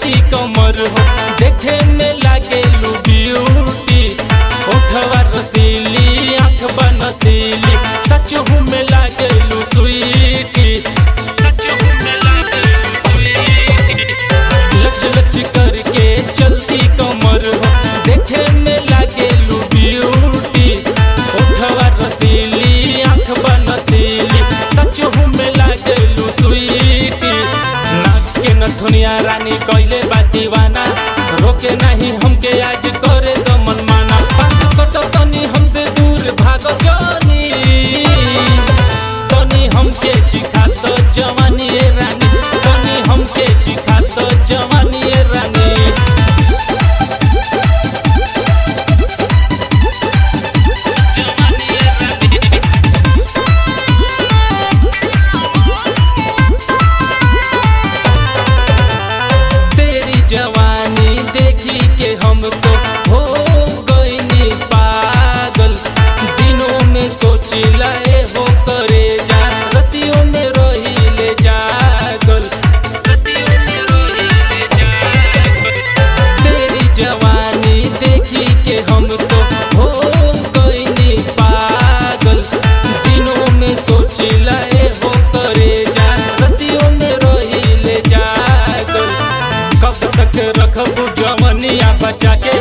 चलती कमर हो देखे में लागे लू ब्यूटी ओठवा रसीली आँख बनसीली सच हूँ में लागे लू स्वीटी लच लच करके चलती कमर हो देखे में लागे लू ब्यूटी ओठवा रसीली आँख बनसीली सच हूँ में लागे लू स्वीटी नाक के नथुनिया रानी कइले बा दीवाना रोके नहीं हमके आज करे दो मनमाना पास सटो तनी हमसे दूर भागो जानी तनी हमके चिखा तो जवानी ए रानी तनी हमके चिखा तो जवानी ए रानी जवानी देखी के हमको हो गईनी पागल दिनों में सोचिला हो करे जा रतियों में रही ले जागल तेरी जवानी देखी के हमको हो गईनी पागल दिनों में सोचिला हो करे जा रतियों में रही ले जागल कब तक रखबू जवनिया बचा के